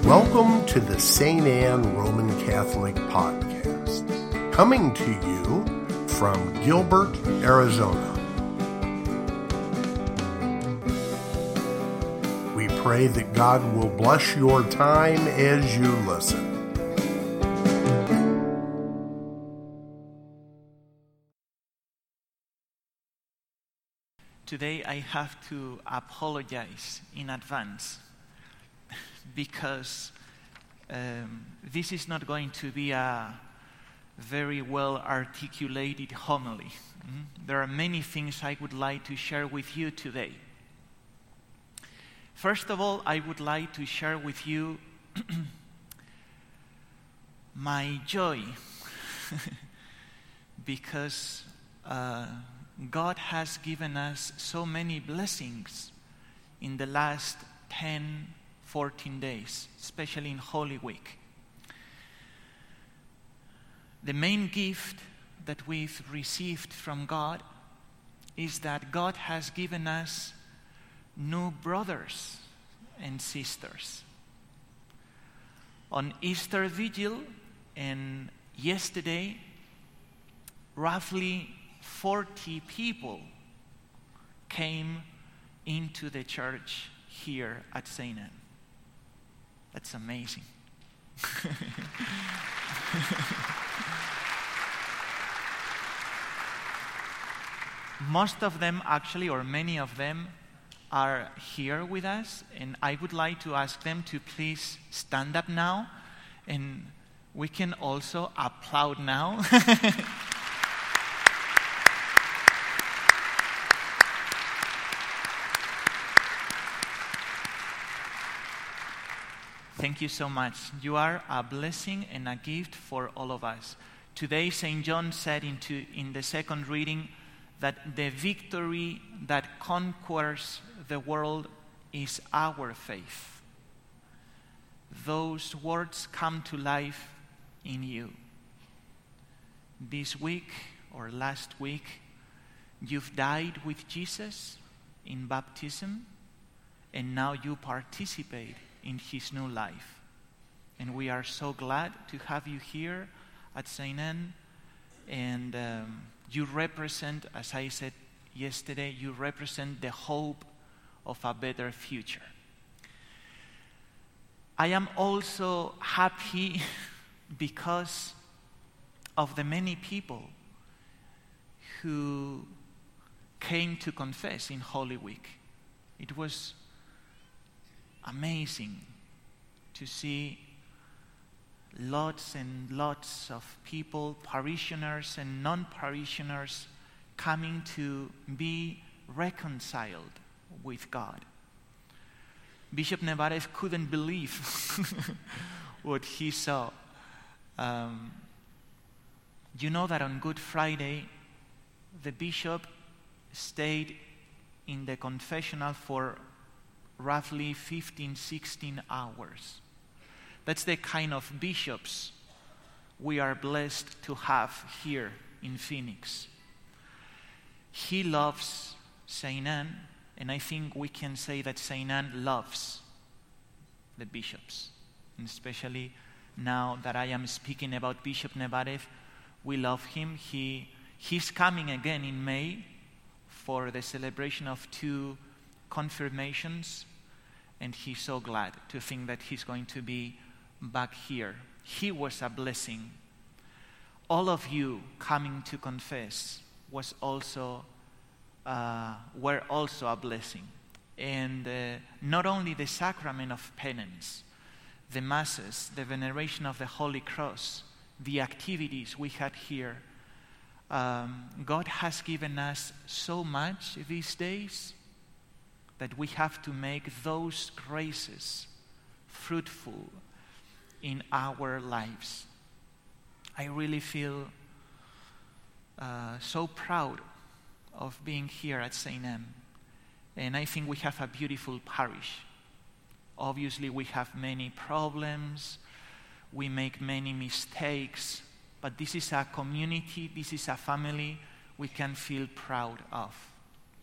Welcome to the St. Anne Roman Catholic Podcast, coming to you from Gilbert, Arizona. We pray that God will bless your time as you listen. Today I have to apologize in advance because this is not going to be a very well articulated homily. There are many things I would like to share with you today. First of all, I would like to share with you my joy because God has given us so many blessings in the last 10, 14 days, especially in Holy Week. The main gift that we've received from God is that God has given us new brothers and sisters. On Easter Vigil and yesterday, roughly 40 people came into the church here at St. Anne. That's amazing. Most of them actually, or many of them, are here with us, and I would like to ask them to please stand up now, and we can also applaud now. Thank you so much. You are a blessing and a gift for all of us. Today, St. John said in the second reading that the victory that conquers the world is our faith. Those words come to life in you. This week or last week, you've died with Jesus in baptism, and now you participate in his new life. And we are so glad to have you here at St. Anne. And you represent, as I said yesterday, you represent the hope of a better future. I am also happy because of the many people who came to confess in Holy Week. It was amazing to see lots and lots of people, parishioners and non-parishioners, coming to be reconciled with God. Bishop Nevares couldn't believe what he saw. You know that on Good Friday, the bishop stayed in the confessional for roughly 15, 16 hours. That's the kind of bishops we are blessed to have here in Phoenix. He loves St. Anne, and I think we can say that St. Anne loves the bishops. And especially now that I am speaking about Bishop Nevares, we love him. He's coming again in May for the celebration of 2 confirmations, and he's so glad to think that he's going to be back here. He was a blessing. All of you coming to confess were also a blessing. And not only the sacrament of penance, the masses, the veneration of the Holy Cross, the activities we had here, God has given us so much these days that we have to make those graces fruitful in our lives. I really feel so proud of being here at St. Anne. And I think we have a beautiful parish. Obviously, we have many problems. We make many mistakes. But this is a community, this is a family we can feel proud of.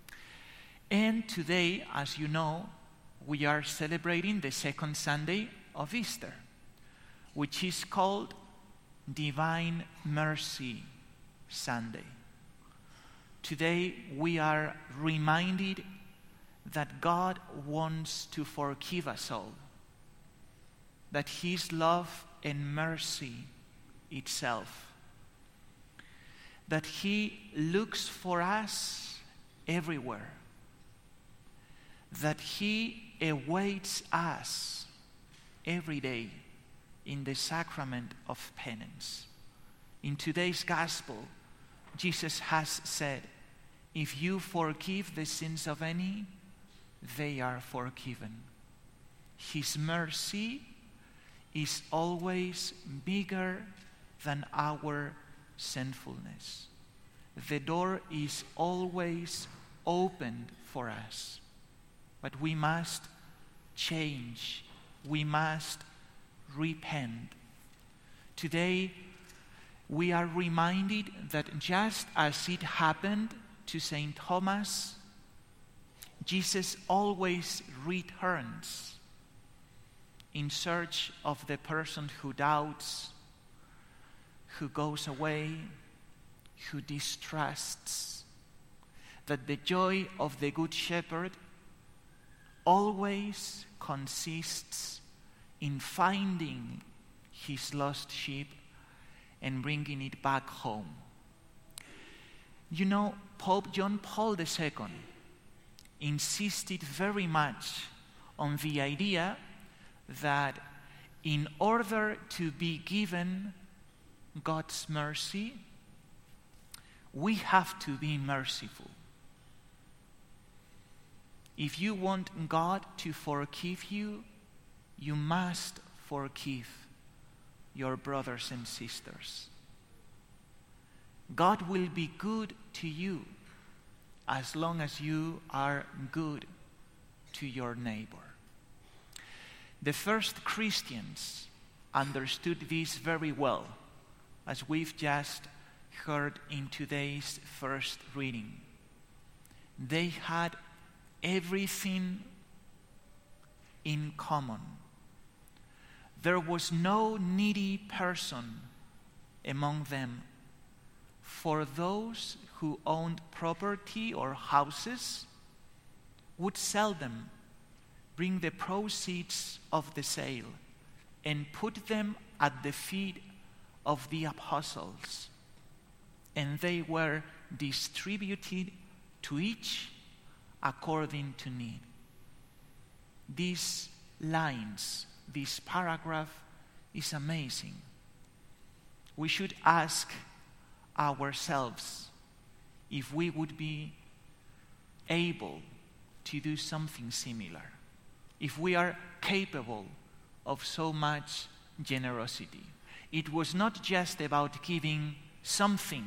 And today, as you know, we are celebrating the second Sunday of Easter, which is called Divine Mercy Sunday. Today we are reminded that God wants to forgive us all, that His love and mercy itself, that He looks for us everywhere, that He awaits us every day in the sacrament of penance. In today's gospel, Jesus has said, if you forgive the sins of any, they are forgiven. His mercy is always bigger than our sinfulness. The door is always opened for us. But we must change. We must repent. Today, we are reminded that just as it happened to St. Thomas, Jesus always returns in search of the person who doubts, who goes away, who distrusts. That the joy of the Good Shepherd always consists in finding his lost sheep and bringing it back home. You know, Pope John Paul II insisted very much on the idea that in order to be given God's mercy, we have to be merciful. If you want God to forgive you, you must forgive your brothers and sisters. God will be good to you as long as you are good to your neighbor. The first Christians understood this very well, as we've just heard in today's first reading. They had everything in common. There was no needy person among them. For those who owned property or houses would sell them, bring the proceeds of the sale, and put them at the feet of the apostles. And they were distributed to each according to need. These lines, this paragraph is amazing. We should ask ourselves if we would be able to do something similar, if we are capable of so much generosity. It was not just about giving something.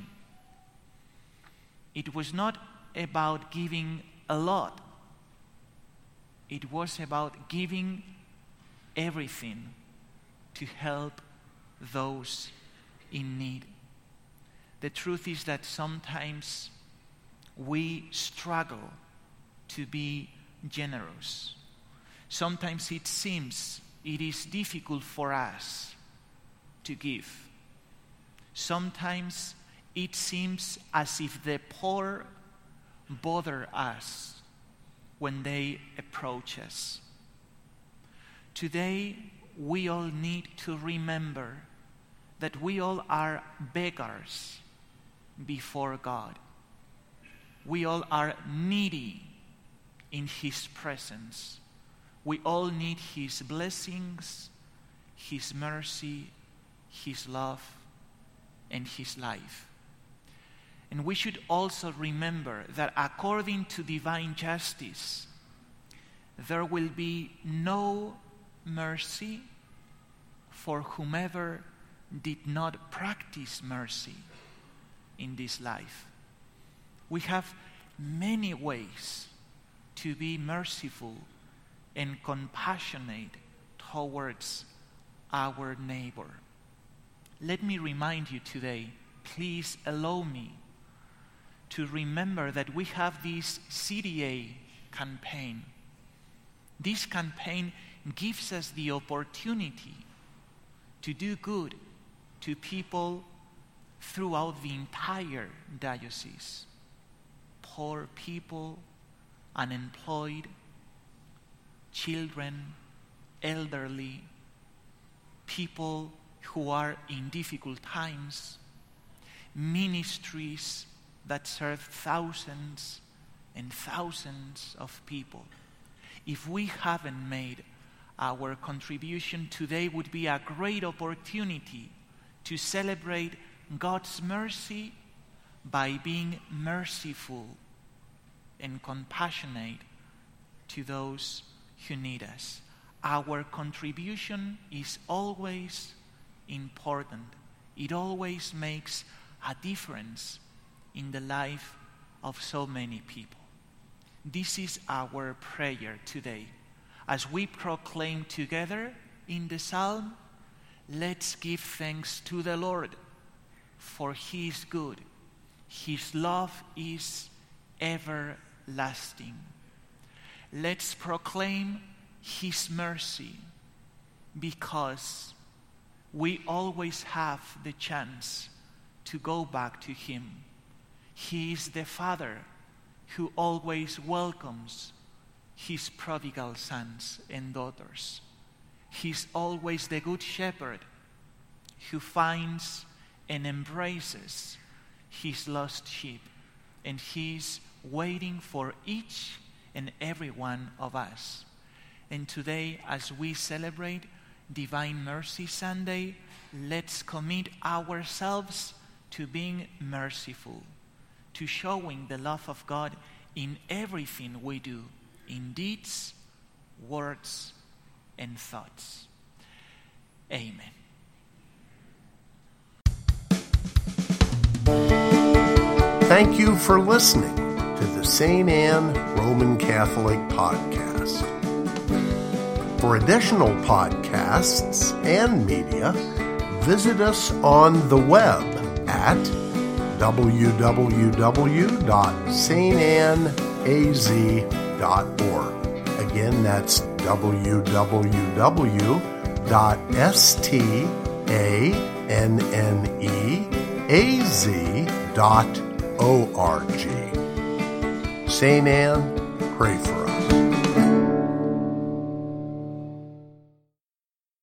It was not about giving a lot. It was about giving everything to help those in need. The truth is that sometimes we struggle to be generous. Sometimes it seems it is difficult for us to give. Sometimes it seems as if the poor bother us when they approach us. Today, we all need to remember that we all are beggars before God. We all are needy in His presence. We all need His blessings, His mercy, His love, and His life. And we should also remember that according to divine justice, there will be no mercy for whomever did not practice mercy in this life. We have many ways to be merciful and compassionate towards our neighbor. Let me remind you today, please allow me to remember that we have this CDA campaign. This campaign gives us the opportunity to do good to people throughout the entire diocese. Poor people, unemployed, children, elderly, people who are in difficult times, ministries that serve thousands and thousands of people. If we haven't made our contribution, today would be a great opportunity to celebrate God's mercy by being merciful and compassionate to those who need us. Our contribution is always important. It always makes a difference in the life of so many people. This is our prayer today. As we proclaim together in the psalm, let's give thanks to the Lord, for He is good. His love is everlasting. Let's proclaim His mercy, because we always have the chance to go back to Him. He is the Father who always welcomes His prodigal sons and daughters. He's always the Good Shepherd who finds and embraces His lost sheep, and He's waiting for each and every one of us. And today, as we celebrate Divine Mercy Sunday, let's commit ourselves to being merciful, to showing the love of God in everything we do, in deeds, words, and thoughts. Amen. Thank you for listening to the St. Anne Roman Catholic Podcast. For additional podcasts and media, visit us on the web at www.stanneaz.org. Again, that's www.stanneaz.org. St. Anne, pray for us.